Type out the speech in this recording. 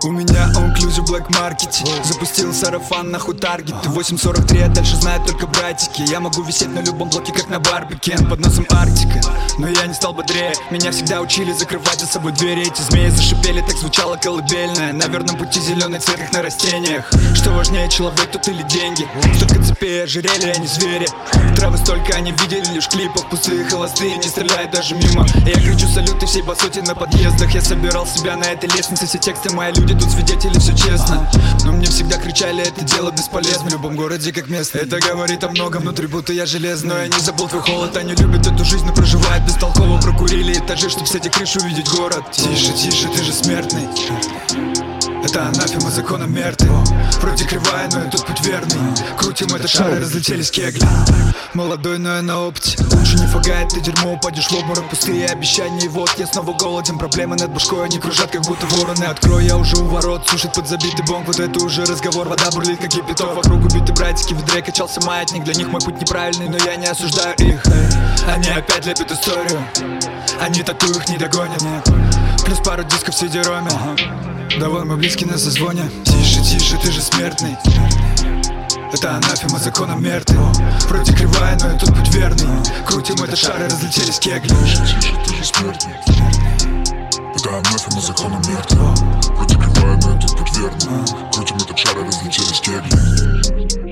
У меня онклюзив Black Market. Запустил сарафан нахуй таргеты 8.43, а дальше знают только братики. Я могу висеть на любом блоке, как на барбекен. Под носом Арктика, но я не стал бодрее. Меня всегда учили закрывать за собой двери. Эти змеи зашипели, так звучало колыбельное. На верном пути зеленый цвет, как на растениях. Что важнее, человек тут или деньги? Столько цепей, ожерелья, а не звери. Травы столько они видели лишь в клипах. Пустые холостые, не стреляют даже мимо. Я кричу салюты всей басоте на подъездах. Я собирал себя на этой лестнице. Все тексты мои люди, тут свидетели, все честно. Но мне всегда кричали, это дело бесполезно. В любом городе как место. Это говорит о многом, внутри будто я железный. Но я не забыл твой холод. Они любят эту жизнь, но проживают бестолково. Прокурили этажи, чтоб с этих крыш увидеть город. Тише, тише, ты же смертный. Это анафема законом мерты. Вроде кривая, но и тут путь верный. Крутим это шары, разлетелись кегли. Молодой, но я на опыте. Лучше не фагает, ты дерьмо, упадешь в обморок. Пустые обещания, и вот я снова голоден. Проблемы над башкой, они кружат, как будто вороны. Открой, я уже у ворот, сушит под забитый бонг. Вот это уже разговор, вода бурлит, как кипяток. Вокруг убиты братики, в ведре качался маятник. Для них мой путь неправильный, но я не осуждаю их. Они опять лепят историю. Они такую их не догонят. Плюс пару дисков в CD-роме. Давай мы близки на созвоне. Тише, тише, ты же смертный. Это анафема законом мерты. Вроде кривая, но и тут путь верный. Крутим это шары, разлетелись кегли. Тише, тише, ты же смертный. Это анафема законом мерты. Вроде кривая, но и тут путь верный. Крутим это шары, разлетелись кегли.